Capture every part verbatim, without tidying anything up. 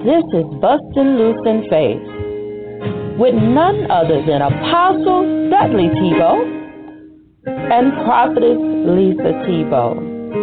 This is Bustin' Loose in Faith with none other than Apostle Dudley Tebow and Prophetess Lisa Tebow.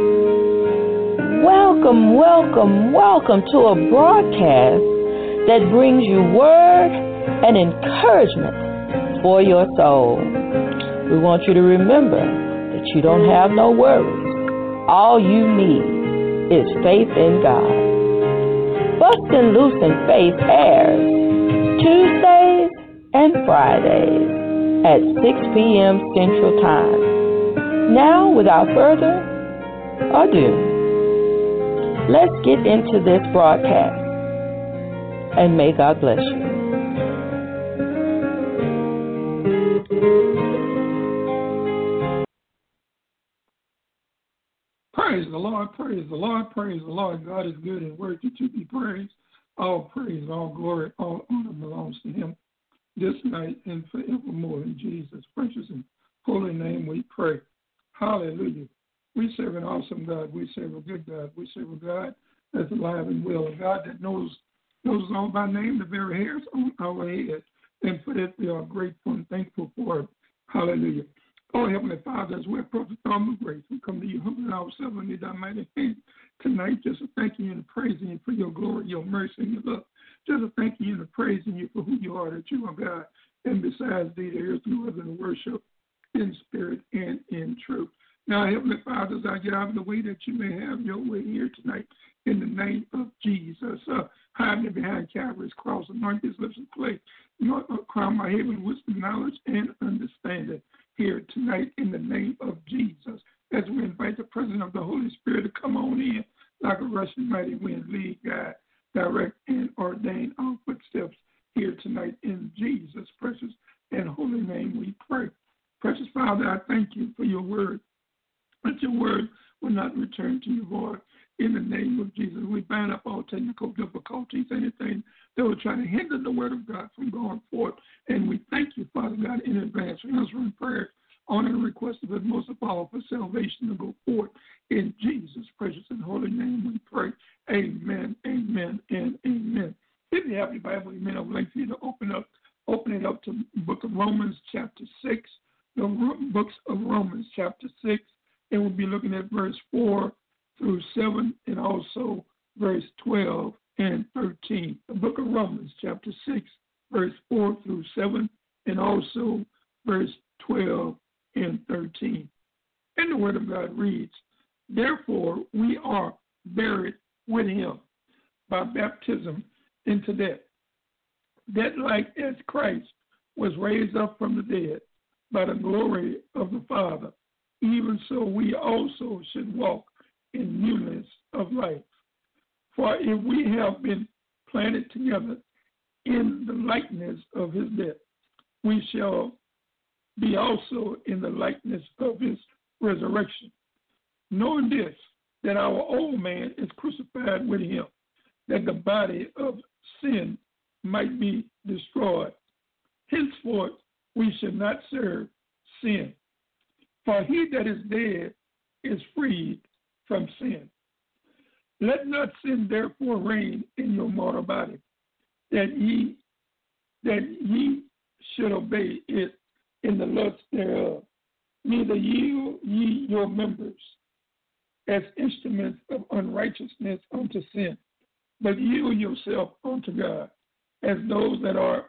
Welcome, welcome, welcome to a broadcast that brings you word and encouragement for your soul. We want you to remember that you don't have no worries. All you need is faith in God. Bustin' Loose in Faith airs Tuesdays and Fridays at six p.m. Central Time. Now, without further ado, let's get into this broadcast, and may God bless you. Praise the Lord, praise the Lord, praise the Lord. God is good and worthy to be praised. All praise, all glory, all honor belongs to him this night and forevermore. In Jesus' precious and holy name we pray. Hallelujah. We serve an awesome God. We serve a good God. We serve a God that's alive and well, a God that knows knows all by name, the very hairs on our head. And for that we are grateful and thankful for it. Hallelujah. Oh, Heavenly Father, as we approach the throne of grace, we come to you humbling ourselves under thy mighty hand tonight, just thanking you and praising you for your glory, your mercy, and your love. Just thanking you and praising you for who you are, that you are God. And besides thee, there is no other to worship in spirit and in truth. Now, Heavenly Father, as I get out of the way that you may have your way here tonight, in the name of Jesus, uh, hide me behind Calvary's cross, anoint his lips and clay, uh, crown my head with wisdom, knowledge, and understanding here tonight in the name of Jesus, as we invite the presence of the Holy Spirit to come on in like a rushing mighty wind, lead, guide, direct, and ordain our footsteps here tonight in Jesus' precious and holy name we pray. Precious Father, I thank you for your word, that your word will not return to you void. In the name of Jesus, we bind up all technical difficulties, anything that will try to hinder the word of God from going forth. And we thank you, Father God, in advance for answering prayer on and request of it, most of all, for salvation to go forth. In Jesus' precious and holy name we pray. Amen, amen, and amen. If you have your Bible, amen, I would like for you to open up, open it up to the book of Romans chapter six, the books of Romans chapter six, and we'll be looking at verse four through seven, and also verse twelve and thirteen. The book of Romans, chapter six, verse four through seven, and also verse twelve and thirteen. And the word of God reads, therefore we are buried with him by baptism into death, that like as Christ was raised up from the dead by the glory of the Father, even so we also should walk in newness of life. For if we have been planted together in the likeness of his death, we shall be also in the likeness of his resurrection. Knowing this, that our old man is crucified with him, that the body of sin might be destroyed. Henceforth we should not serve sin. For he that is dead is freed from sin. Let not sin therefore reign in your mortal body, that ye that ye should obey it in the lust thereof. Neither yield ye your members as instruments of unrighteousness unto sin, but yield yourself unto God as those that are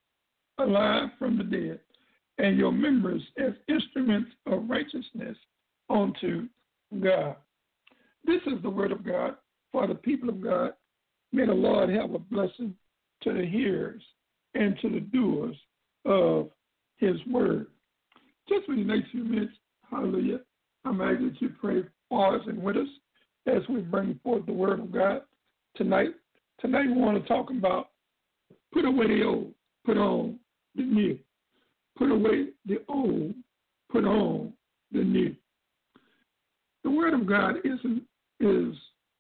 alive from the dead, and your members as instruments of righteousness unto God. This is the word of God for the people of God. May the Lord have a blessing to the hearers and to the doers of his word. Just for the next few minutes, hallelujah, I'm asking that you pray for us and with us as we bring forth the word of God tonight. Tonight we want to talk about put away the old, put on the new. Put away the old, put on the new. The word of God is an, is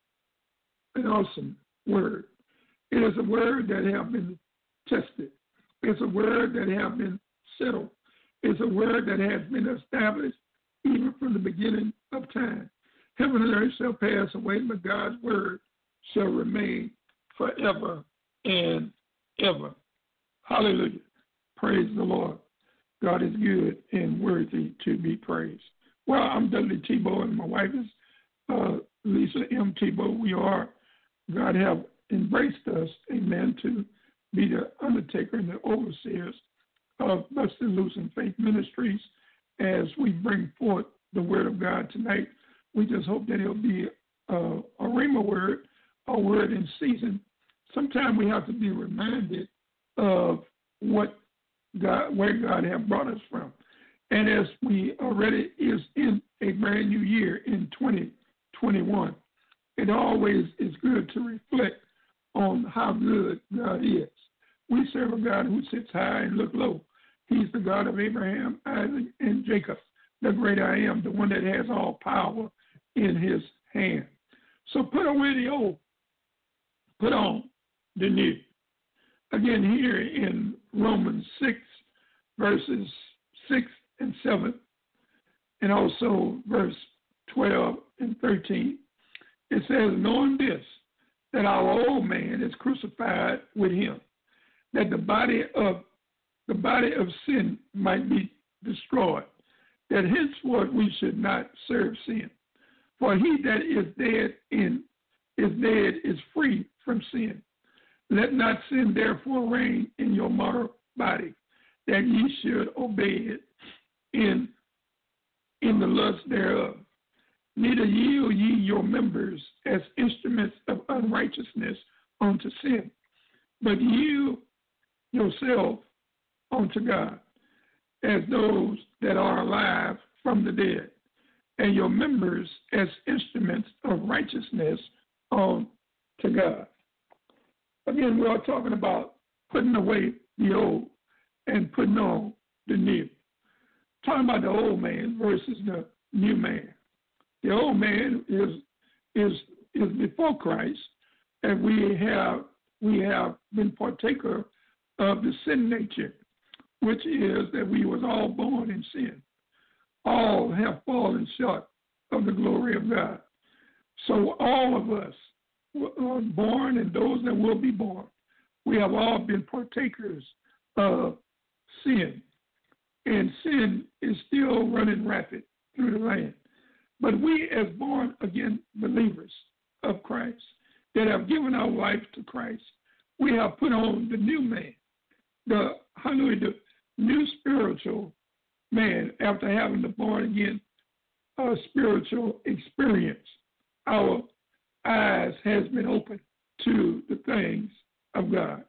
an awesome word. It is a word that has been tested. It's a word that has been settled. It's a word that has been established even from the beginning of time. Heaven and earth shall pass away, but God's word shall remain. forever and ever. Hallelujah. Praise the Lord. God is good and worthy to be praised. Well, I'm Dudley Tebow, and my wife is uh, Lisa M. Tebow. We are, God have embraced us, amen, to be the undertaker and the overseers of Busted Loose and Faith Ministries as we bring forth the word of God tonight. We just hope that it'll be a, a rhema word, a word in season. Sometimes we have to be reminded of what God, where God has brought us from. And as we already is in a brand new year in twenty twenty-one, it always is good to reflect on how good God is. We serve a God who sits high and look low. He's the God of Abraham, Isaac, and Jacob, the great I am, the one that has all power in his hand. So put away the old, put on the new. Again, here in Romans six, verses six and seven, and also verse twelve and thirteen, it says, knowing this, that our old man is crucified with him, that the body of the body of sin might be destroyed, that henceforth we should not serve sin. For he that is dead in is dead is free from sin. Let not sin therefore reign in your mortal body, that ye should obey it in, in the lust thereof. Neither yield ye your members as instruments of unrighteousness unto sin, but yield yourself unto God as those that are alive from the dead, and your members as instruments of righteousness unto God. Again, we are talking about putting away the old and putting on the new. Talking about the old man versus the new man. The old man is is is before Christ, and we have we have been partaker of the sin nature, which is that we was all born in sin. All have fallen short of the glory of God. So all of us were born, and those that will be born, we have all been partakers of sin. And sin is still running rapid through the land. But we as born-again believers of Christ that have given our life to Christ, we have put on the new man, the, hallelujah, the new spiritual man after having the born-again uh, spiritual experience. Our eyes has been opened to the things of God.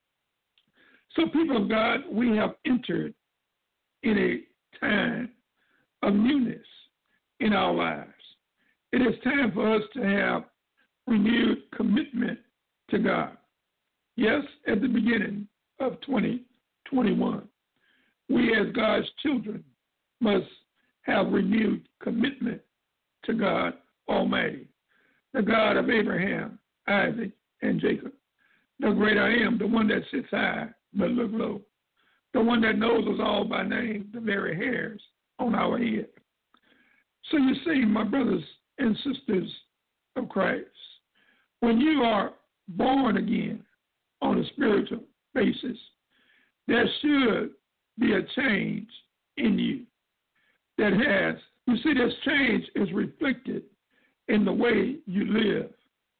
So, people of God, we have entered in a time of newness in our lives. It is time for us to have renewed commitment to God. Yes, at the beginning of twenty twenty-one, we as God's children must have renewed commitment to God Almighty, the God of Abraham, Isaac, and Jacob, the great I am, the one that sits high but look low, the one that knows us all by name, the very hairs on our head. So you see, my brothers and sisters of Christ, when you are born again on a spiritual basis, there should be a change in you that has, you see, this change is reflected in the way you live.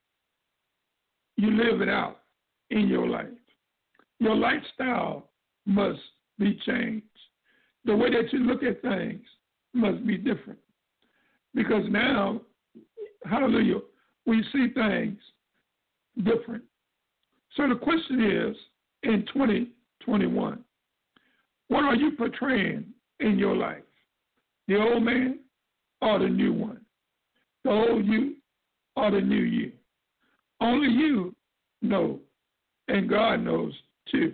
You live it out in your life. Your lifestyle must be changed. The way that you look at things must be different. Because now, hallelujah, we see things different. So the question is, in twenty twenty-one, what are you portraying in your life? The old man or the new one? The old you or the new you? Only you know, and God knows too.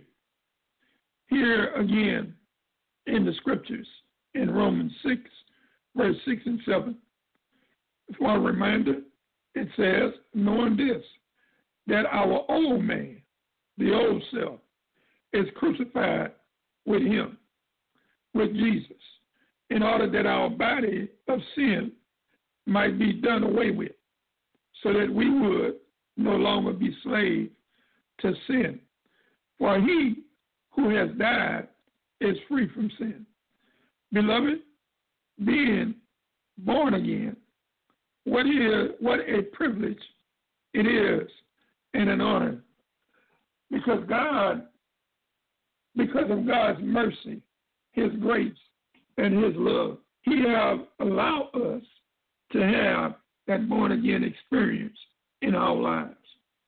Here again in the scriptures, in Romans six, verse six and seven, for a reminder, it says, knowing this, that our old man, the old self, is crucified with him, with Jesus, in order that our body of sin might be done away with, so that we would no longer be slaves to sin. For he who has died is free from sin. Beloved, being born again, what is what a privilege it is and an honor. Because God, because of God's mercy, his grace, and his love, he has allowed us to have that born-again experience in our lives.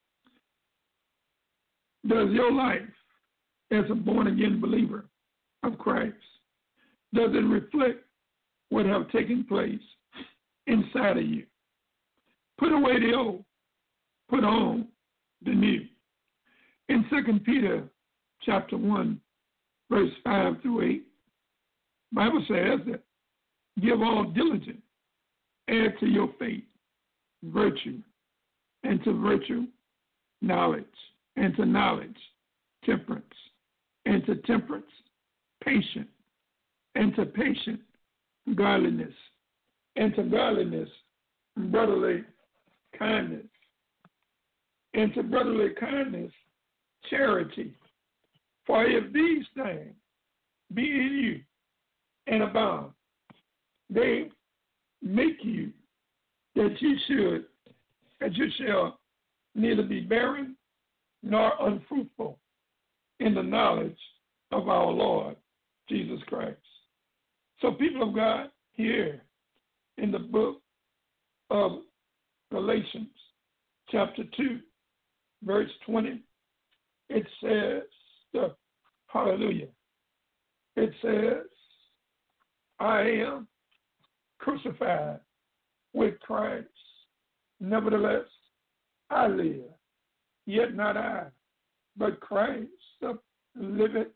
Does your life as a born-again believer of Christ, does it reflect what have taken place inside of you? Put away the old, put on the new. In Second Peter chapter one, verse five through eight, the Bible says that give all diligence, add to your faith virtue, and to virtue knowledge, and to knowledge temperance, and to temperance patience, and to patience godliness, and to godliness brotherly kindness, and to brotherly kindness charity. For if these things be in you and abound, they make you that you should, that you shall neither be barren nor unfruitful in the knowledge of our Lord Jesus Christ. So, people of God, here in the book of Galatians, chapter two, verse twenty, it says, uh, hallelujah, it says, I am crucified with Christ. Nevertheless, I live, yet not I, but Christ liveth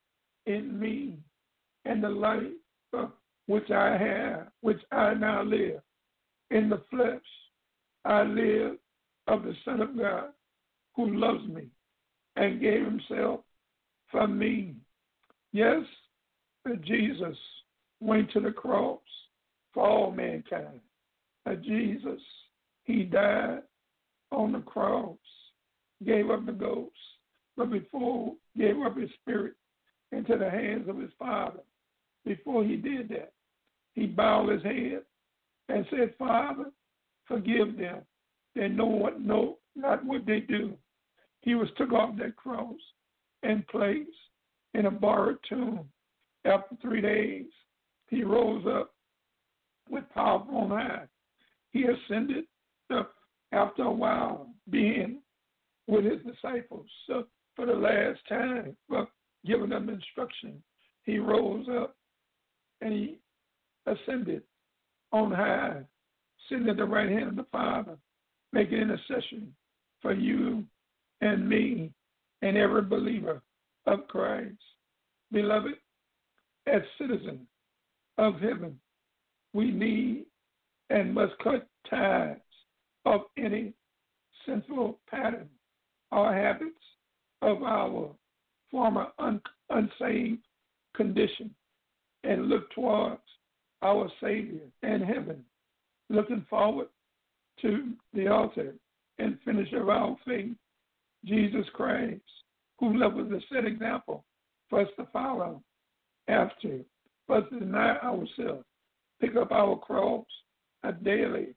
in me, and the life uh, which I have, which I now live in the flesh, I live of the Son of God who loves me and gave himself for me. Yes, that Jesus went to the cross for all mankind. That Jesus, he died on the cross, gave up the ghost, but before gave up his spirit into the hands of his Father. Before he did that, he bowed his head and said, Father, forgive them. They know what know not what they do. He was took off that cross and placed in a borrowed tomb. After three days, he rose up with power on high. He ascended uh, after a while, being with his disciples uh, for the last time, uh, giving them instruction. He rose up and he ascended on high, sitting at the right hand of the Father, making intercession for you and me and every believer of Christ. Beloved, as citizens of heaven, we need and must cut ties of any sinful pattern or habits of our former un- unsaved condition and look towards our Savior in heaven, looking forward to the author and finisher of our faith, Jesus Christ, who left us a set example for us to follow after, for us to deny ourselves, pick up our cross daily,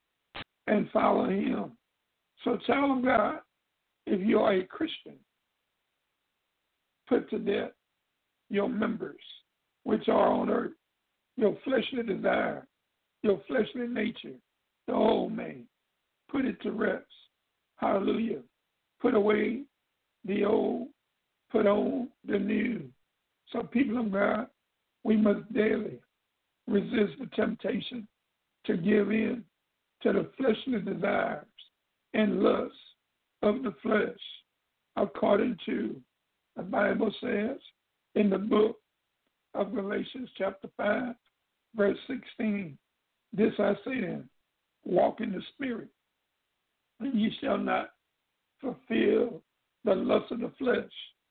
and follow him. So, child of God, if you are a Christian, put to death your members which are on earth, your fleshly desire, your fleshly nature, the old man. Put it to rest. Hallelujah. Put away the old, put on the new. So, people of God, we must daily resist the temptation to give in to the fleshly desires and lusts of the flesh, according to the Bible says in the book of Galatians chapter five, verse sixteen, this I say then, walk in the Spirit, and ye shall not fulfill the lust of the flesh.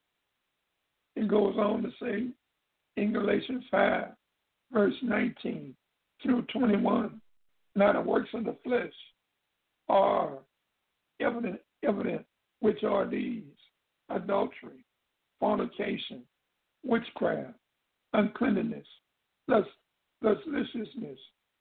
It goes on to say in Galatians five, verse nineteen through twenty-one, now the works of the flesh are evident, evident, which are these: adultery, fornication, witchcraft, uncleanness, lust, lasciviousness,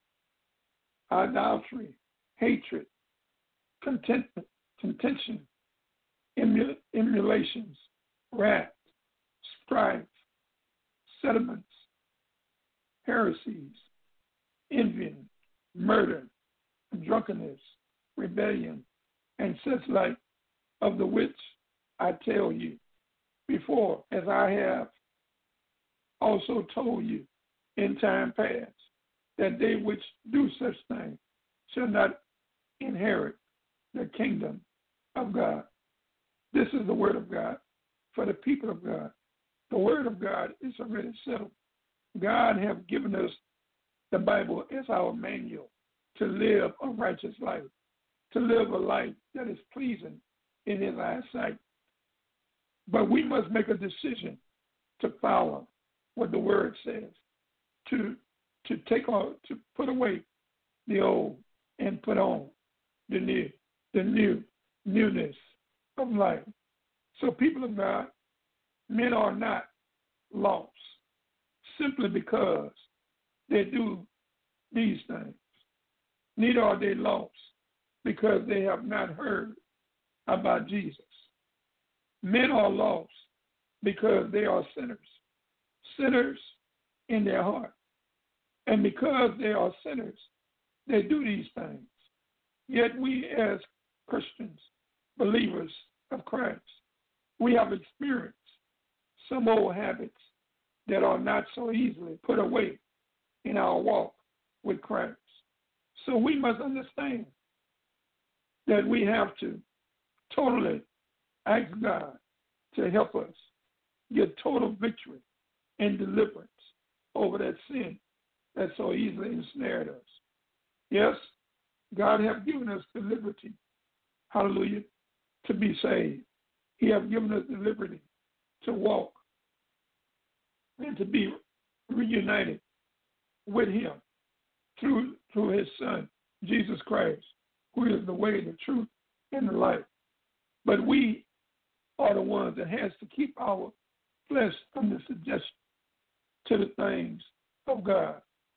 idolatry, hatred, contentment, contention, emul- emulations, wrath, strife, settlements, heresies, envy, murder, drunkenness, rebellion, and such like, of the which I tell you before, as I have also told you in time past, that they which do such things shall not inherit the kingdom of God. This is the word of God for the people of God. The word of God is already settled. God has given us the Bible as our manual to live a righteous life, to live a life that is pleasing in his eyesight. But we must make a decision to follow what the word says, to to take on, to put away the old and put on the new, the new, newness of life. So people of God, men are not lost simply because they do these things. Neither are they lost because they have not heard about Jesus. Men are lost because they are sinners, sinners in their heart. And because they are sinners, they do these things. Yet we as Christians, believers of Christ, we have experienced some old habits that are not so easily put away in our walk with Christ. So we must understand that we have to totally ask God to help us get total victory and deliverance over that sin that so easily ensnared us. Yes, God has given us the liberty, hallelujah, to be saved. He has given us the liberty to walk and to be reunited with him through, through his Son, Jesus Christ, who is the way, the truth, and the life. But we are the ones that has to keep our flesh under subjection to the things of God.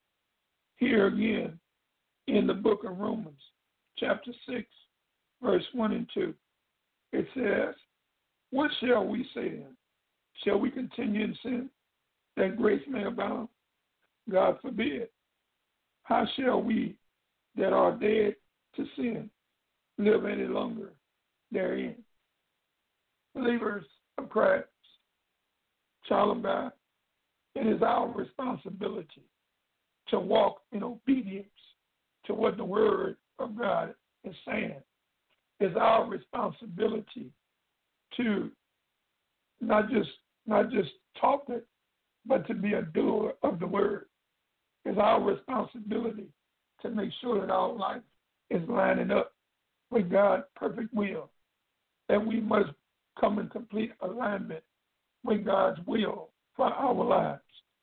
Here again, in the book of Romans, chapter six, verse one and two, it says, what shall we say then? Shall we continue in sin, that grace may abound? God forbid. How shall we that are dead to sin live any longer therein? Believers of Christ, child of God, it is our responsibility to walk in obedience to what the word of God is saying. It's our responsibility to not just not just talk it, but to be a doer of the word. It's our responsibility to make sure that our life is lining up with God's perfect will, that we must come in complete alignment with God's will for our lives.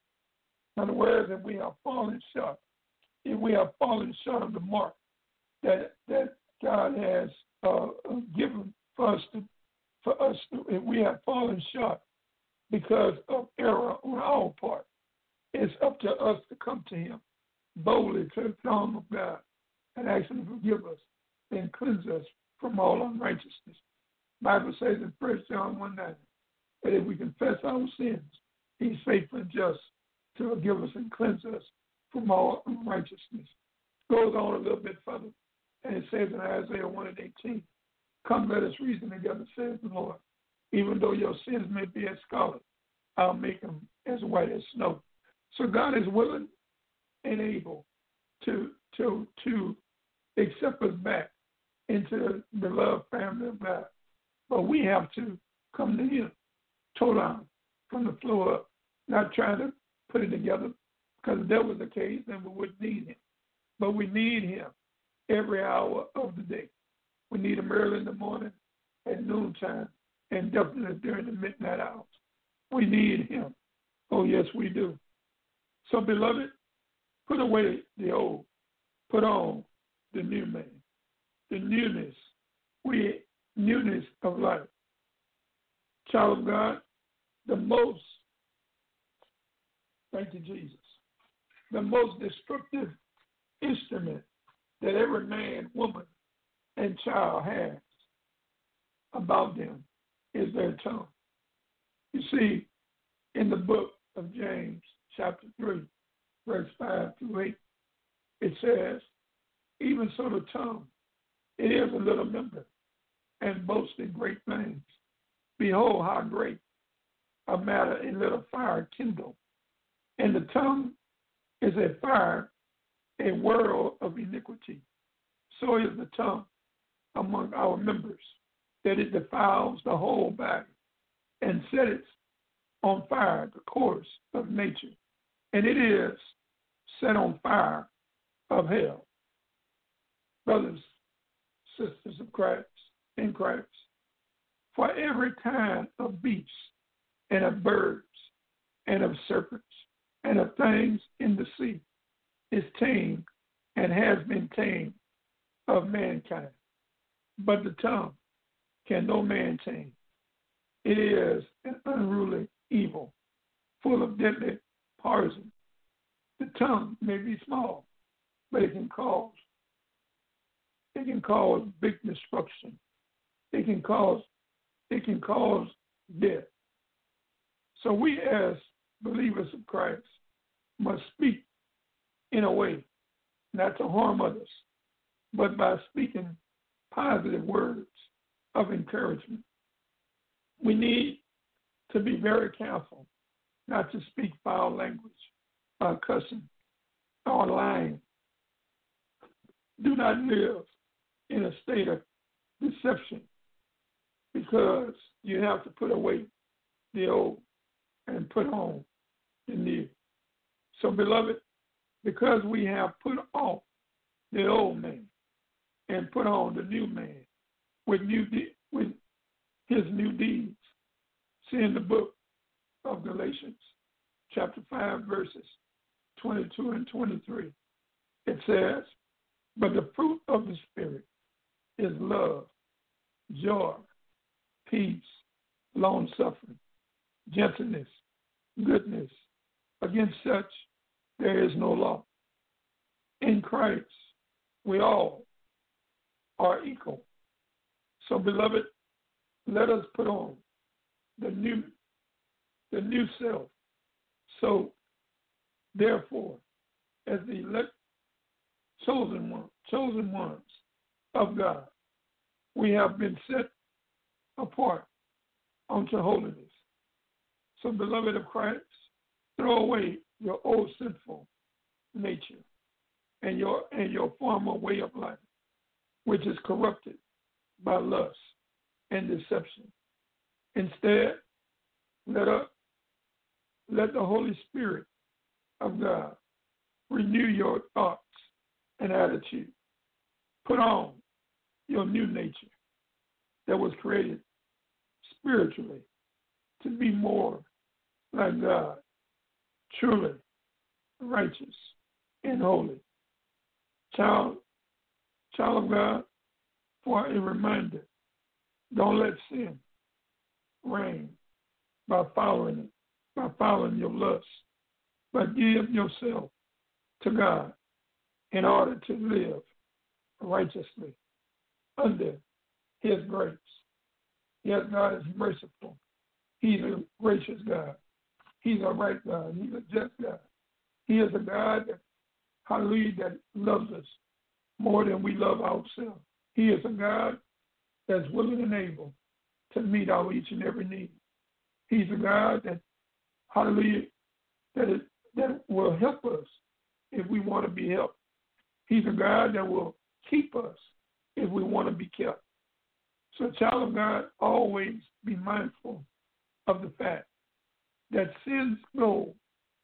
In other words, if we have fallen short, if we have fallen short of the mark that that God has uh, given for us to, for us to, if we have fallen short because of error on our part, it's up to us to come to him boldly to the throne of God and ask him to forgive us and cleanse us from all unrighteousness. The Bible says in First John one nine that if we confess our sins, he's faithful and just to forgive us and cleanse us from all unrighteousness. Goes on a little bit further, and it says in Isaiah one and eighteen, come, let us reason together, says the Lord. Even though your sins may be as scarlet, I'll make them as white as snow. So God is willing and able to to to accept us back into the beloved family of God. But we have to come to him, toe down from the floor up, not trying to put it together, because if that was the case, then we wouldn't need him. But we need him every hour of the day. We need him early in the morning, at noontime, and definitely during the midnight hours. We need him. Oh, yes, we do. So, beloved, put away the old. Put on the new man, the newness, we newness of life. Child of God, the most, thank you, Jesus, the most destructive instrument that every man, woman, and child has about them is their tongue. You see, in the book of James, chapter three, verse five through eight, it says, even so the tongue, it is a little member, and boasts in great things. Behold, how great a matter a little fire kindle. And the tongue is a fire, a world of iniquity. So is the tongue among our members, that it defiles the whole body and setteth on fire the course of nature. And it is set on fire of hell. Brothers, sisters of Christ, in Christ, for every kind of beasts and of birds and of serpents and of things in the sea is tamed and has been tamed of mankind. But the tongue can no man tame. It is an unruly evil, full of deadly poison. The tongue may be small, but it can cause it can cause big destruction. It can cause it can cause death. So we as believers of Christ must speak in a way not to harm others, but by speaking positive words of encouragement. We need to be very careful not to speak foul language or cussing or lying. Do not live in a state of deception, because you have to put away the old and put on the new. So, beloved, because we have put off the old man and put on the new man with new de- with his new deeds, see in the book of Galatians, chapter five, verses twenty-two and twenty-three, it says, but the fruit of the Spirit is love, joy, peace, long-suffering, gentleness, goodness. Against such there is no law. In Christ, we all are equal. So, beloved, let us put on the new, the new self. So, therefore, as the elect, chosen one, chosen ones of God, we have been set apart unto holiness. So, beloved of Christ, throw away your old sinful nature and your and your former way of life, which is corrupted by lust and deception. Instead, let us let the Holy Spirit of God renew your thoughts and attitude. Put on your new nature that was created spiritually to be more like God, truly righteous and holy. Child, child of God, for a reminder, don't let sin reign by following it, by following your lust, but give yourself to God in order to live righteously under his grace. Yes, God is merciful. He's a gracious God. He's a right God. He's a just God. He is a God that, hallelujah, that loves us more than we love ourselves. He is a God that's willing and able to meet our each and every need. He's a God that, hallelujah, that, is, that will help us if we want to be helped. He's a God that will keep us if we want to be kept. So, child of God, always be mindful of the fact that sin's goal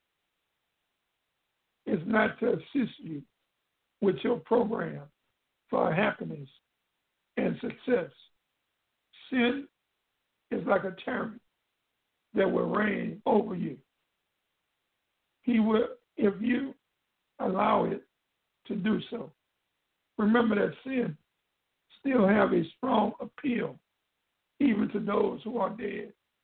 is not to assist you with your program for happiness and success. Sin is like a tyrant that will reign over you. He will, if you allow it to do so. Remember that sin still have a strong appeal even to those who are dead.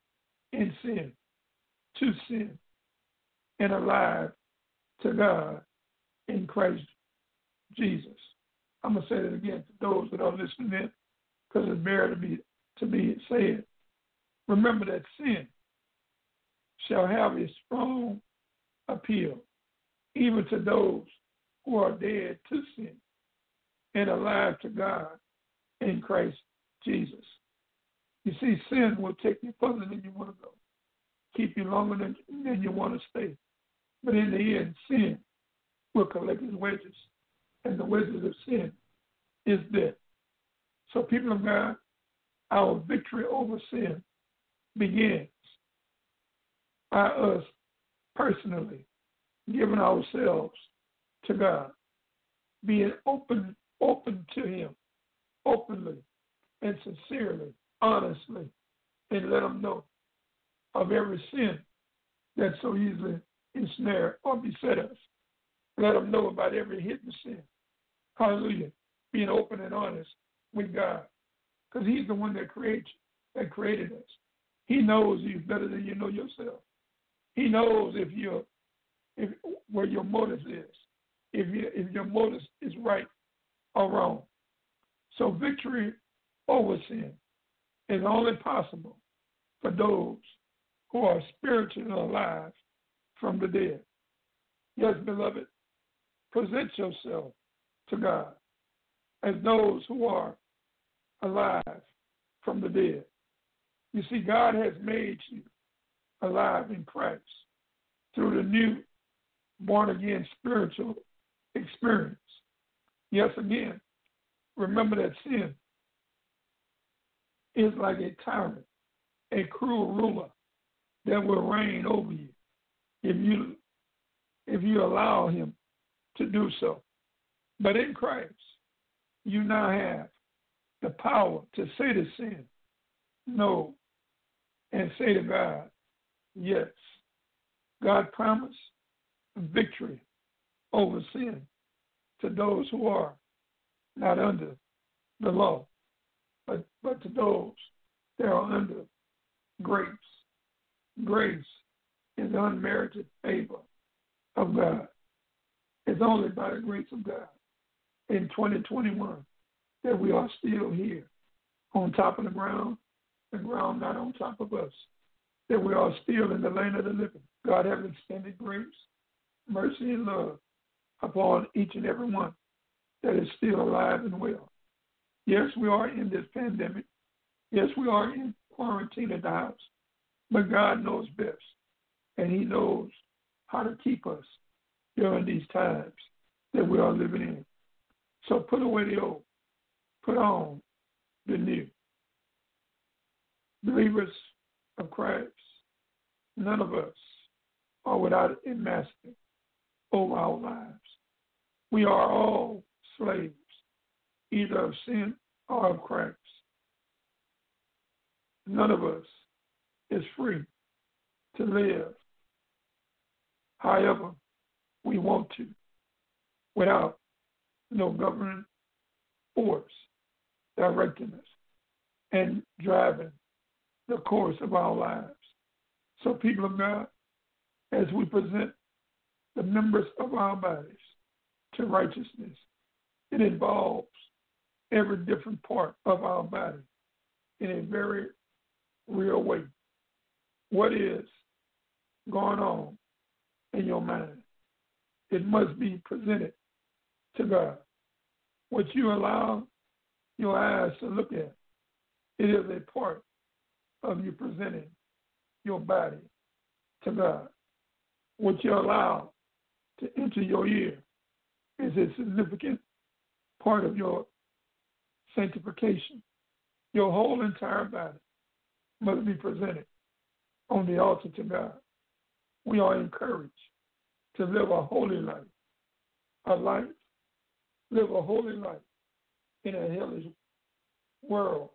in sin, to sin, and alive to God in Christ Jesus. I'm going to say that again to those that are listening in, because it's better to be, to be said. Remember that sin shall have a strong appeal, even to those who are dead to sin and alive to God in Christ Jesus. You see, sin will take you further than you want to go, keep you longer than, than you want to stay. But in the end, sin will collect its wages, and the wages of sin is death. So, people of God, our victory over sin begins by us personally giving ourselves to God, being open, open to Him, openly and sincerely, honestly, and let Him know of every sin that so easily ensnare or beset us. Let Him know about every hidden sin. Hallelujah. Being open and honest with God, because He's the one that created you, that created us. He knows you better than you know yourself. He knows if you're, if where your motive is, if you, if your motive is right or wrong. So victory over sin is only possible for those who are spiritually alive from the dead. Yes, beloved, present yourself to God as those who are alive from the dead. You see, God has made you alive in Christ through the new born-again spiritual experience. Yes, again, remember that sin is like a tyrant, a cruel ruler that will reign over you if you if you allow him to do so. But in Christ, you now have the power to say to sin, no, and say to God, yes. God promised victory over sin to those who are not under the law, but, but to those that are under grace. Grace is the unmerited favor of God. It's only by the grace of God in twenty twenty-one that we are still here on top of the ground, the ground not on top of us, that we are still in the land of the living. God has extended grace, mercy, and love upon each and every one that is still alive and well. Yes, we are in this pandemic. Yes, we are in quarantine at the house. But God knows best, and He knows how to keep us during these times that we are living in. So put away the old, put on the new. Believers of Christ, none of us are without a master over our lives. We are all slaves, either of sin or of Christ. None of us is free to live however we want to, without no governing force directing us and driving the course of our lives. So, people of God, as we present the members of our bodies to righteousness, it involves every different part of our body in a very real way. What is going on in your mind? It must be presented to God. What you allow your eyes to look at, it is a part of you presenting your body to God. What you allow to enter your ear is a significant part of your sanctification. Your whole entire body must be presented on the altar to God. We are encouraged to live a holy life, a life, live a holy life in a hellish world.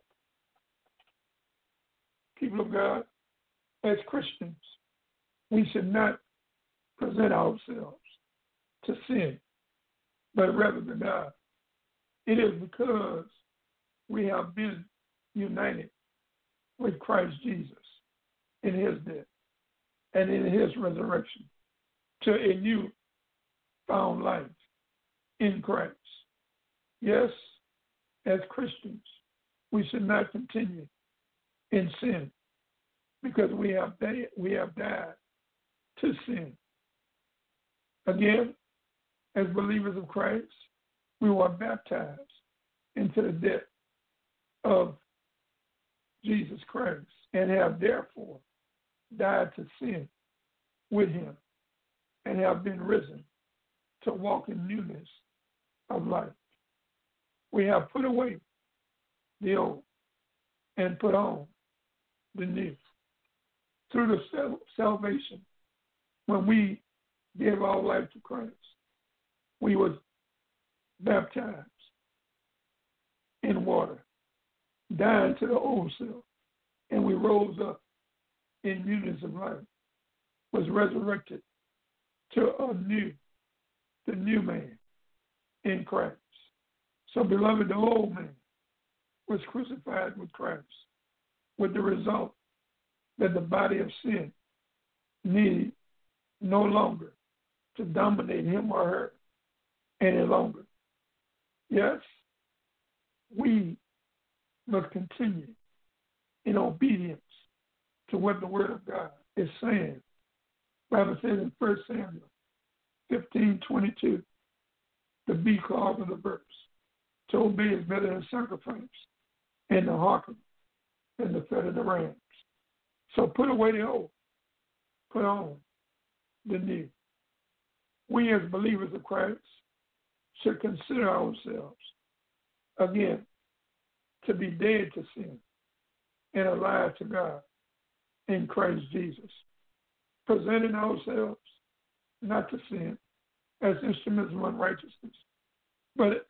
People of God, as Christians, we should not present ourselves to sin, but rather to God. It is because we have been united with Christ Jesus in his death and in his resurrection to a new found life in Christ. Yes, as Christians, we should not continue in sin because we have died, we have died to sin. Again, as believers of Christ, we were baptized into the death of Jesus Christ and have therefore died to sin with him and have been risen to walk in newness of life. We have put away the old and put on the new. Through the salvation, when we gave our life to Christ, we was baptized in water, dying to the old self, and we rose up in newness of life, was resurrected to a new, the new man in Christ. So, beloved, the old man was crucified with Christ, with the result that the body of sin needed no longer to dominate him or her any longer. Yes, we must continue in obedience to what the Word of God is saying. The Bible says in First Samuel fifteen twenty-two, the B clause of the verse, to obey is better than sacrifice, and to hearken than the fat of the rams. So put away the old, put on the new. We as believers of Christ should consider ourselves, again, to be dead to sin and alive to God in Christ Jesus, presenting ourselves not to sin as instruments of unrighteousness, but,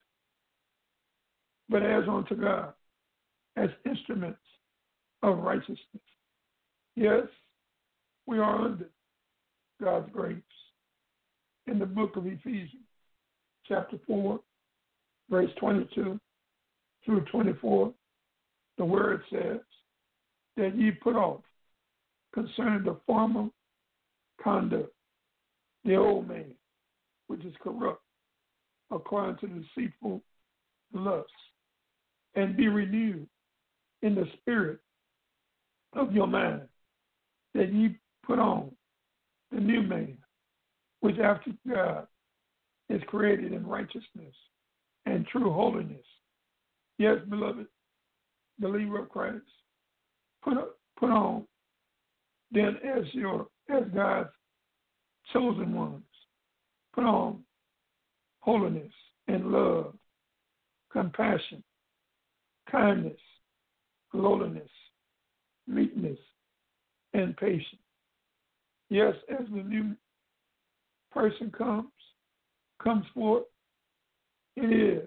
but as unto God, as instruments of righteousness. Yes, we are under God's grace. In the book of Ephesians, chapter four, verse twenty-two through twenty-four, the word says that ye put off concerning the former conduct, the old man, which is corrupt, according to the deceitful lusts, and be renewed in the spirit of your mind, that ye put on the new man, which after God is created in righteousness and true holiness. Yes, beloved, believer of Christ, put put on then as your as God's chosen ones, put on holiness and love, compassion, kindness, lowliness, meekness, and patience. Yes, as the new person comes, comes forth, it is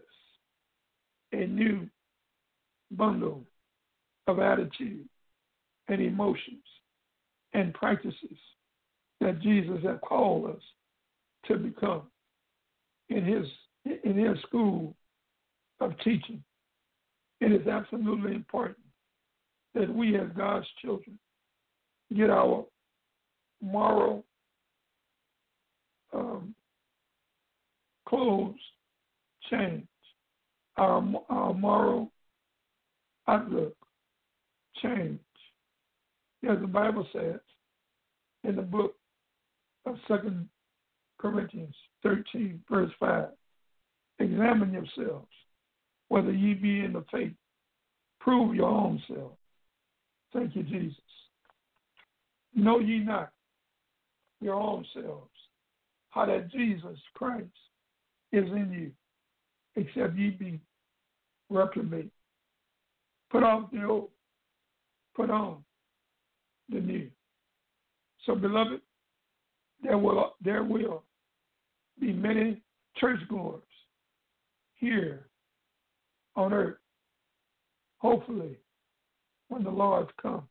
a new bundle of attitude and emotions and practices that Jesus has called us to become in his in his school of teaching. It is absolutely important that we as God's children get our moral um, clothes changed, our, our moral outlook changed. As the Bible says in the book of Second Corinthians thirteen, verse five, examine yourselves whether ye be in the faith. Prove your own self. Thank you, Jesus. Know ye not your own selves, how that Jesus Christ is in you, except ye be reprobate. Put off the old, put on the new. So, beloved, there will there will be many churchgoers here on earth, hopefully, when the Lord comes.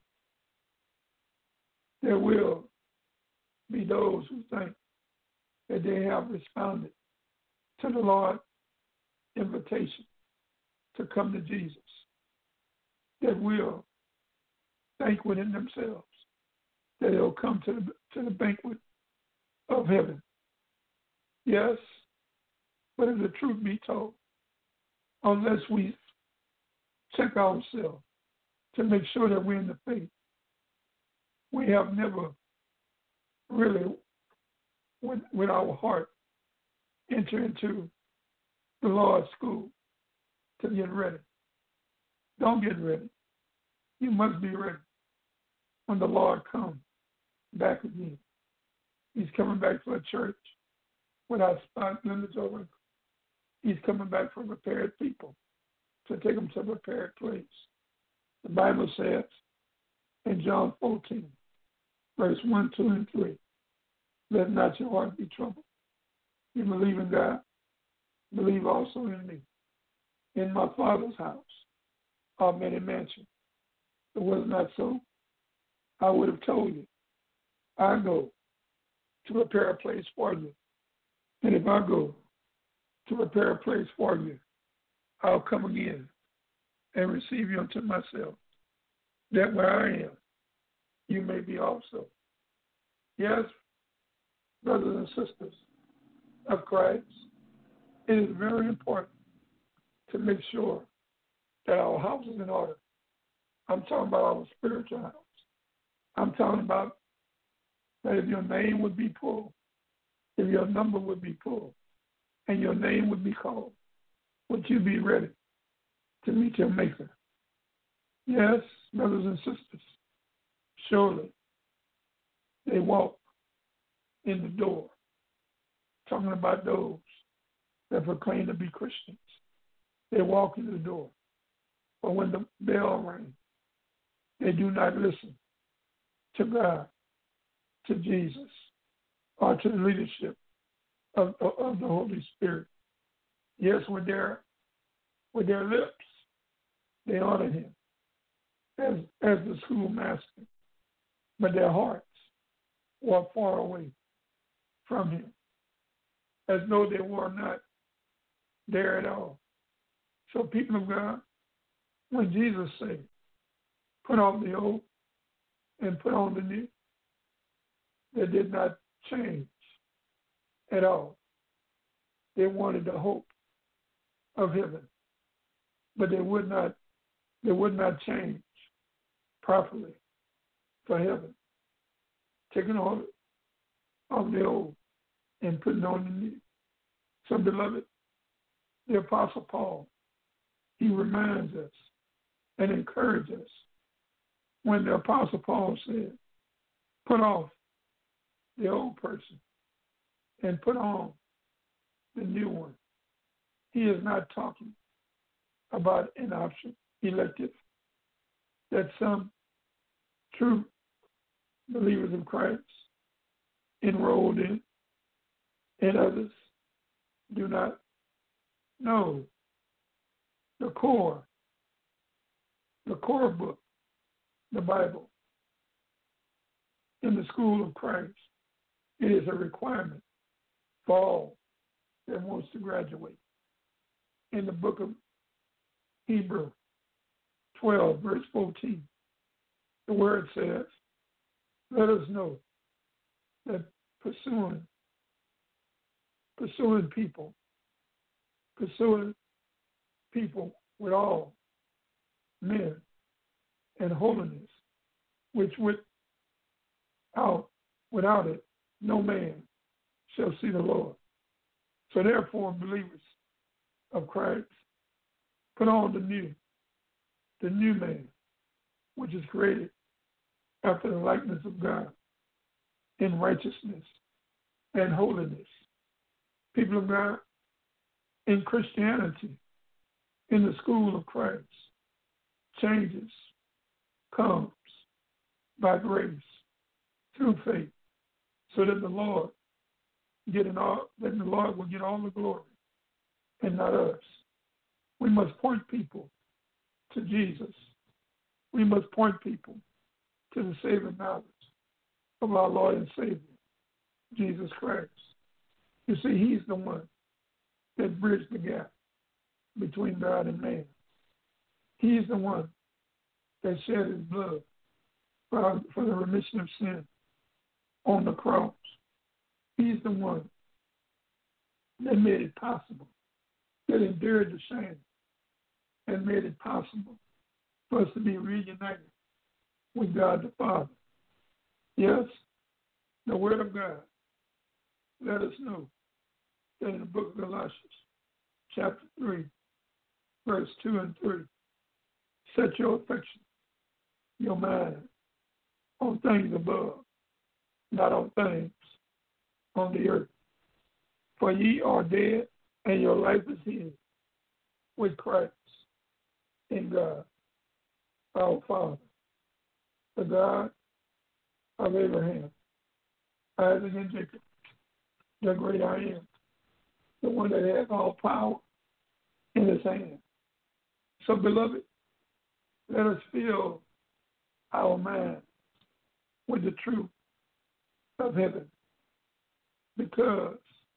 There will be those who think that they have responded to the Lord's invitation to come to Jesus, that will think within themselves that they'll come to the, to the banquet of heaven. Yes, but if the truth be told, unless we check ourselves to make sure that we're in the faith, we have never really, with, with our heart, enter into the Lord's school to get ready. Don't get ready. You must be ready when the Lord comes back again. He's coming back for a church without spot, limits, or wrinkle. He's coming back for prepared people to take them to a prepared place. The Bible says in John fourteen, verse one, two, and three, let not your heart be troubled. You believe in God, believe also in me. In my Father's house are many mansions. If it was not so, I would have told you. I go to prepare a place for you. And if I go to prepare a place for you, I'll come again and receive you unto myself, that where I am, you may be also. Yes, brothers and sisters of Christ, it is very important to make sure that our house is in order. I'm talking about our spiritual house. I'm talking about that if your name would be pulled, if your number would be pulled, and your name would be called, would you be ready to meet your Maker? Yes, brothers and sisters, surely they walk in the door, talking about those that proclaim to be Christians. They walk in the door, but when the bell rings, they do not listen to God, to Jesus, or to the leadership of, of, of the Holy Spirit. Yes, with their with their lips, they honor him as, as the schoolmaster, but their hearts walk far away from him, as though they were not there at all. So, people of God, when Jesus said, put on the old and put on the new, they did not change at all. They wanted the hope of heaven, but they would not they would not change properly for heaven. Taking on of the old and putting on the new. So, beloved, the Apostle Paul, he reminds us and encourages us when the Apostle Paul said, put off the old person and put on the new one. He is not talking about an option, elective, that some true believers of Christ enrolled in and others do not know. The core, the core book, the Bible, in the school of Christ, it is a requirement for all that wants to graduate. In the book of Hebrews twelve, verse fourteen, the word says, let us know that pursuing, pursuing people, pursuing people with all men and holiness, which without, without it, no man shall see the Lord. So therefore, believers of Christ, put on the new, the new man, which is created after the likeness of God in righteousness and holiness. People of God, in Christianity, in the school of Christ, changes comes by grace through faith, so that the Lord get in all, that the Lord will get all the glory and not us. We must point people to Jesus. We must point people to the saving knowledge of our Lord and Savior, Jesus Christ. You see, he's the one that bridged the gap between God and man. He's the one that shed his blood for, our, for the remission of sin on the cross. He's the one that made it possible, that endured the shame and made it possible for us to be reunited with God the Father. Yes, the Word of God let us know that in the book of Galatians, chapter three, verse two and three, set your affection, your mind, on things above, not on things on the earth. For ye are dead, and your life is hid with Christ in God, our Father, the God of Abraham, Isaac, and Jacob, the great I am, the one that has all power in his hand. So, beloved, let us fill our mind with the truth of heaven, because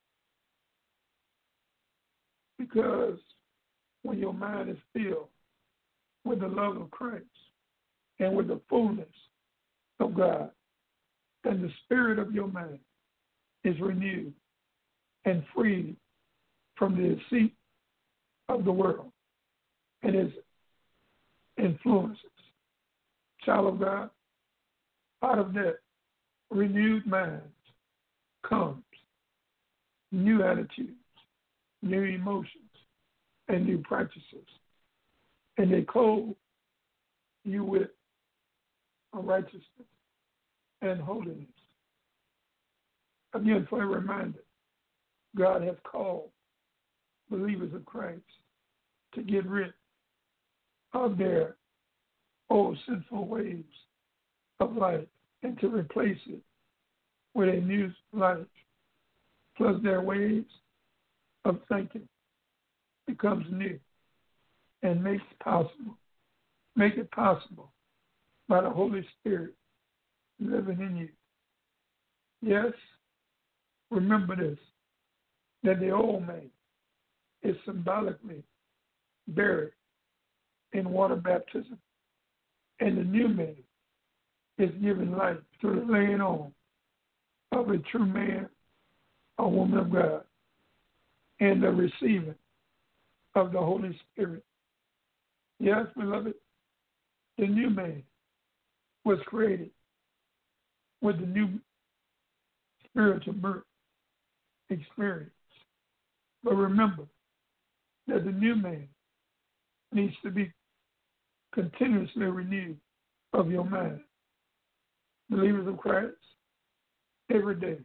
because when your mind is filled with the love of Christ and with the fullness of God, then the spirit of your mind is renewed and freed from the deceit of the world and its influences. Child of God, out of that renewed mind comes new attitudes, new emotions, and new practices. And they clothe you with righteousness and holiness. Again, for a reminder, God has called believers of Christ to get rid of their old sinful ways of life and to replace it with a new life, plus their ways of thinking becomes new and makes possible, make it possible by the Holy Spirit living in you. Yes, remember this, that the old man is symbolically buried in water baptism, and the new man is given life through the laying on of a true man or woman of God and the receiving of the Holy Spirit. Yes, beloved, the new man was created with the new spiritual birth experience. But remember that the new man needs to be continuously renewed of your mind. Believers of Christ, every day,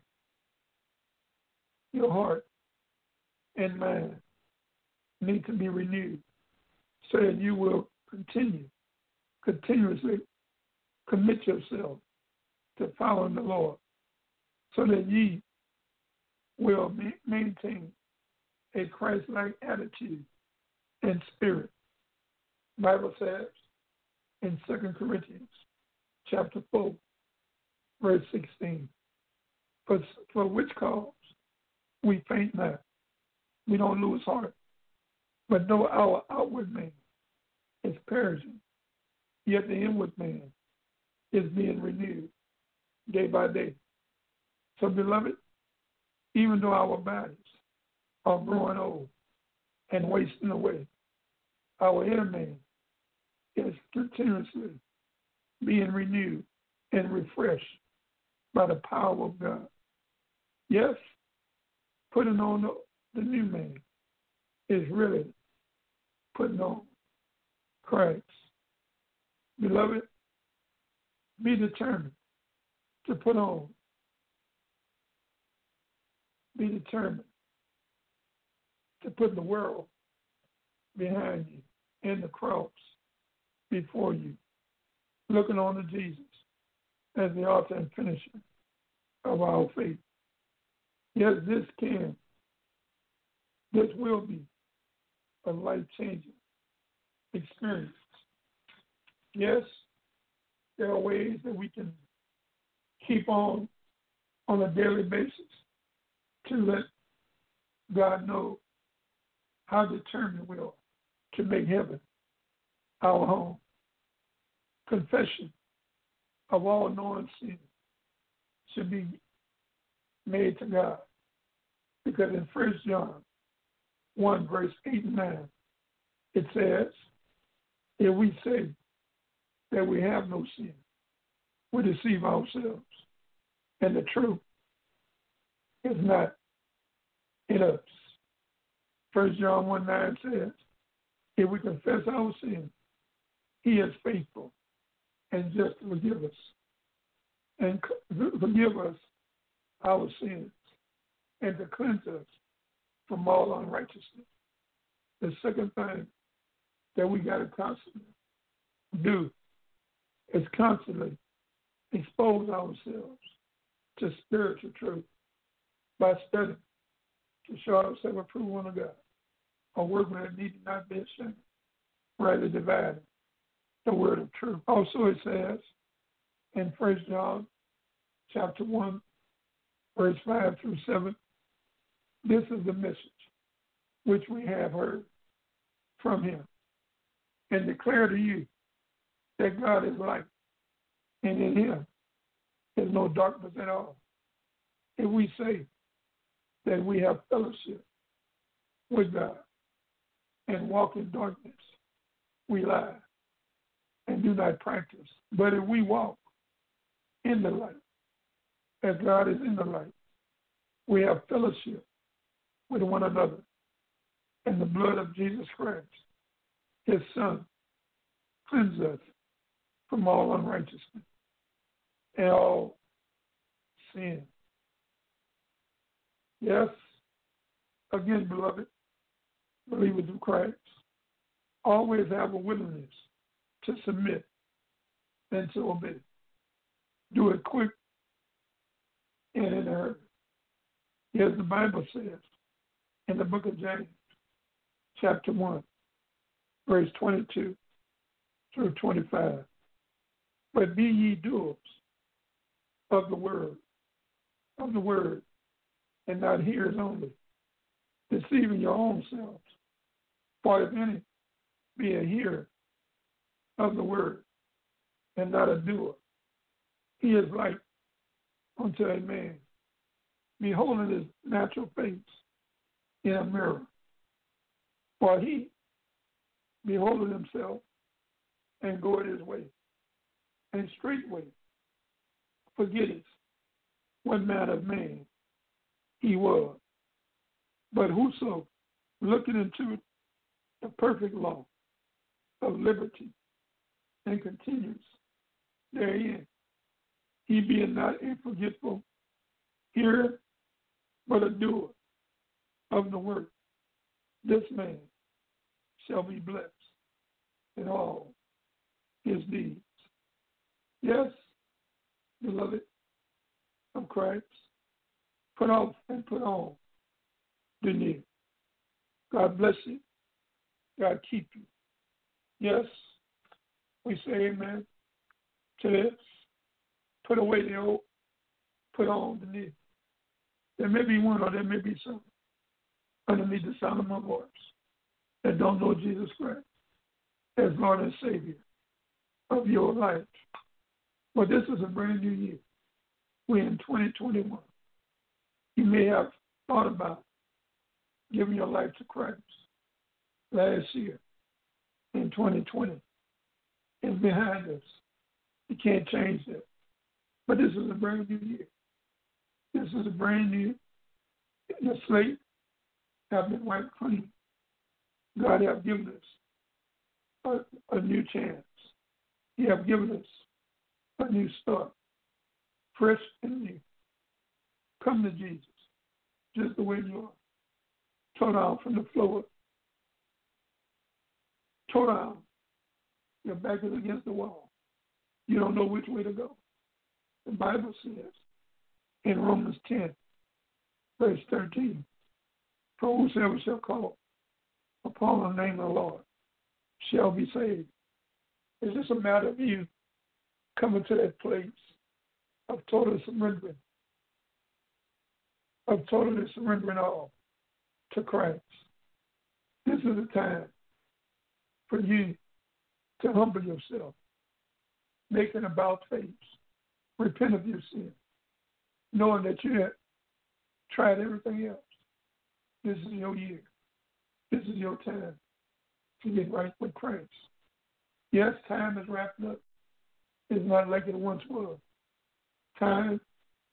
your heart and mind need to be renewed so that you will continue, continuously commit yourself to following the Lord so that ye will ma- maintain a Christ-like attitude and spirit. The Bible says in Second Corinthians chapter four, verse sixteen, for, for which cause we faint not, we don't lose heart, but though our outward man is perishing, yet the inward man is being renewed day by day. So, beloved, even though our bodies are growing old and wasting away, our inner man is continuously being renewed and refreshed by the power of God. Yes, putting on the, the new man is really putting on Christ. Beloved, be determined to put on. Be determined to put the world behind you and the cross before you, looking on to Jesus as the author and finisher of our faith. Yes, this can, this will be a life-changing experience. Yes, there are ways that we can keep on on a daily basis to let God know how determined we are to make heaven our home. Confession of all known sin, should be made to God. Because in First John one, verse eight and nine, it says, if we say that we have no sin, we deceive ourselves, and the truth is not in us. First John one nine says, if we confess our sin, he is faithful and just to forgive us and forgive us our sins and to cleanse us from all unrighteousness. The second thing that we got to constantly do is constantly expose ourselves to spiritual truth by studying to show ourselves approved unto God, a workman that need not be ashamed, rightly dividing the word of truth. Also it says in First John chapter one, verse five through seven, this is the message which we have heard from him and declare to you that God is light, and in him is no darkness at all. If we say that we have fellowship with God and walk in darkness, we lie and do not practice. But if we walk in the light, as God is in the light, we have fellowship with one another, and the blood of Jesus Christ, his Son, cleanses us from all unrighteousness and all sin. Yes, again, beloved, believers of Christ, always have a willingness to submit and to obey. Do it quick and in a hurry. As the Bible says in the book of James, chapter one, verse twenty-two through twenty-five. But be ye doers of the word, of the word, and not hearers only, deceiving your own selves. For if any be a hearer of the word and not a doer, he is like unto a man beholding his natural face in a mirror. For he beholdeth himself and goeth his way, and straightway forgetteth what manner of man he was. But whoso looketh into the perfect law of liberty and continues therein, he being not a forgetful hearer, but a doer of the word, this man shall be blessed in all his deeds. Yes, beloved of Christ, put off and put on the new. God bless you. God keep you. Yes, we say amen to this. Put away the old, put on the new. There may be one or there may be some underneath the sound of my voice that don't know Jesus Christ as Lord and Savior of your life. But this is a brand new year. We're in twenty twenty-one. You may have thought about giving your life to Christ last year in twenty twenty. It's behind us. You can't change that. But this is a brand new year. This is a brand new, the slate have been wiped clean. God have given us a, a new chance. He have given us a new start, fresh and new. Come to Jesus, just the way you are. Toe down from the floor. Toe down. Your back is against the wall. You don't know which way to go. The Bible says in Romans ten, verse thirteen, for whosoever shall call upon the name of the Lord shall be saved. It's just a matter of you coming to that place of total surrendering, of totally surrendering all to Christ. This is the time for you to humble yourself, make an about face, repent of your sin, knowing that you have tried everything else. This is your year. This is your time to get right with Christ. Yes, time is wrapped up. It's not like it once was. Time,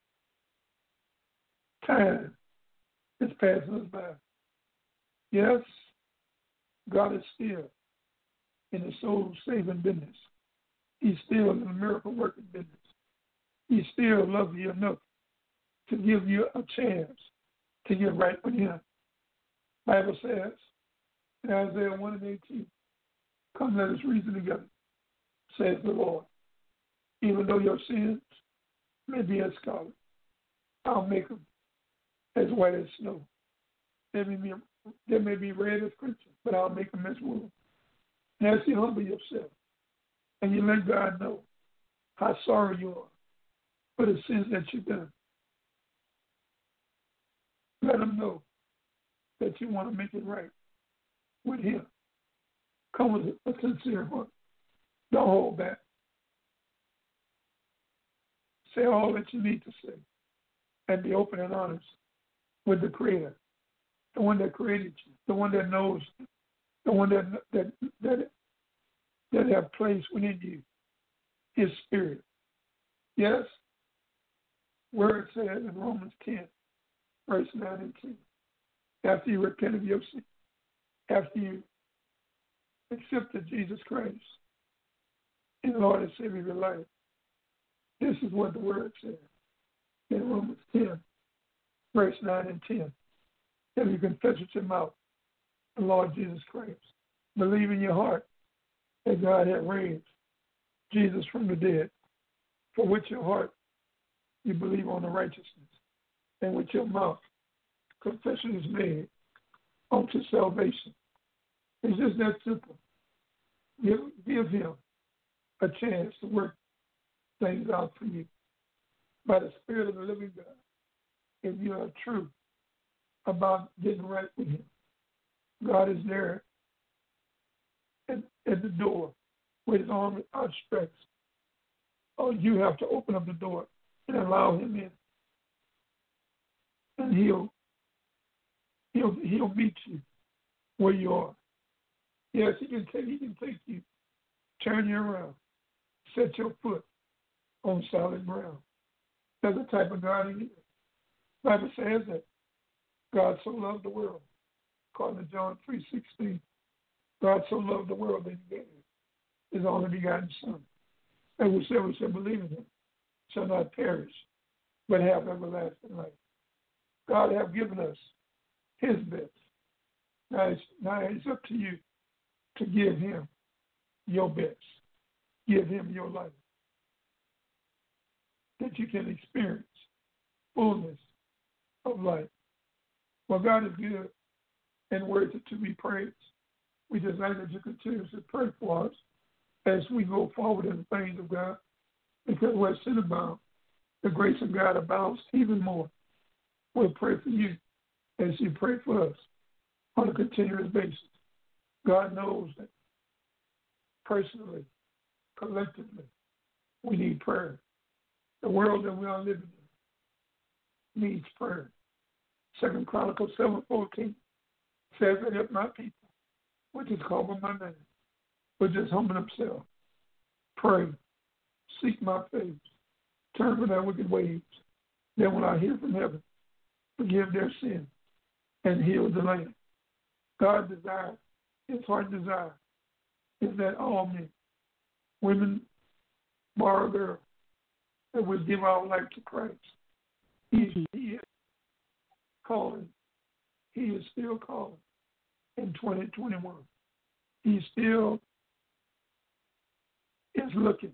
time is passing us by. Yes, God is still in the soul-saving business. He's still in the miracle-working business. He still loves you enough to give you a chance to get right with Him. Bible says in Isaiah one and eighteen, come let us reason together, says the Lord. Even though your sins may be as scarlet, I'll make them as white as snow. They may be, they may be red as crimson, but I'll make them as wool. And as you humble yourself and you let God know how sorry you are for the sins that you've done, let Him know that you want to make it right with Him. Come with a sincere heart. Don't hold back. Say all that you need to say and be open and honest with the Creator, the one that created you, the one that knows you, the one that that that that have placed within you His Spirit. Yes, where it says in Romans ten, verse nine and ten, after you repent of your sin, after you accepted Jesus Christ in Lord and Savior of your life, this is what the Word says in Romans ten, verse nine and ten. If you confess with your mouth the Lord Jesus Christ, believe in your heart that God had raised Jesus from the dead, for with your heart you believe on the righteousness, and with your mouth confession is made unto salvation. It's just that simple. Give, give Him a chance to work things out for you by the Spirit of the living God. If you are true about getting right with Him, God is there at, at the door with His arms outstretched. Oh, you have to open up the door and allow Him in, and He'll He'll He'll meet you where you are. Yes, He can take He can take you, turn you around, set your foot on solid ground. That's the type of God He is. The Bible says that God so loved the world, according to John three sixteen. God so loved the world that He gave His only begotten Son, and whosoever shall believe in Him shall not perish, but have everlasting life. God have given us His best. Now it's, now it's up to you to give Him your best. Give Him your life, that you can experience fullness of life. Well, God is good and worthy to be praised. We just ask that you continue to pray for us as we go forward in the things of God, because where sin abounds, the grace of God abounds even more. We'll pray for you as you pray for us on a continuous basis. God knows that personally, collectively, we need prayer. The world that we are living in needs prayer. Second Chronicles seven fourteen says that if my people, which is called by my name, would just humble themselves, pray, seek my face, turn from their wicked ways, then will I hear from heaven, forgive their sin, and heal the land. God's desire, His heart desire, is that all men, women, boy or girl, that will give our life to Christ. He, he is calling. He is still calling in twenty twenty-one. He still is looking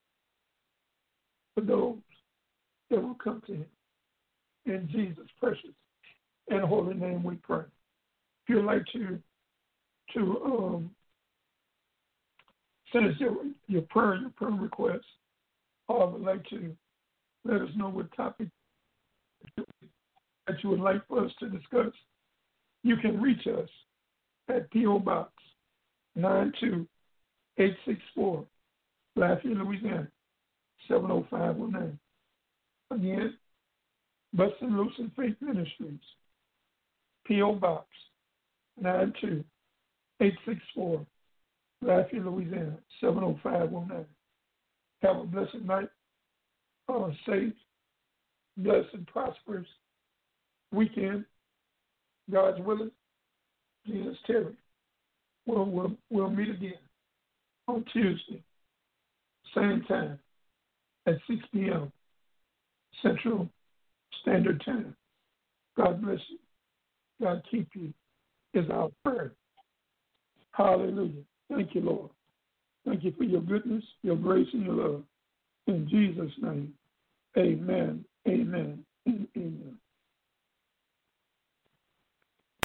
for those that will come to Him. In Jesus' precious and holy name we pray. If you'd like to to um, send us your, your prayer, your prayer request, or would like to let us know what topic that you would like for us to discuss, you can reach us at P O. Box nine two eight six four, Lafayette, Louisiana, seven oh five one nine. Again, Bustin' Loose in Faith Ministries, P O. Box nine two eight six four, Lafayette, Louisiana seven oh five one nine. Have a blessed night, uh, safe, blessed, prosperous weekend. God's willing, Jesus tarry. We'll, we'll, we'll meet again on Tuesday, same time, at six p.m. Central Standard Time. God bless you. God keep you is our prayer. Hallelujah. Thank you, Lord. Thank you for your goodness, your grace, and your love. In Jesus' name, amen, amen, and amen.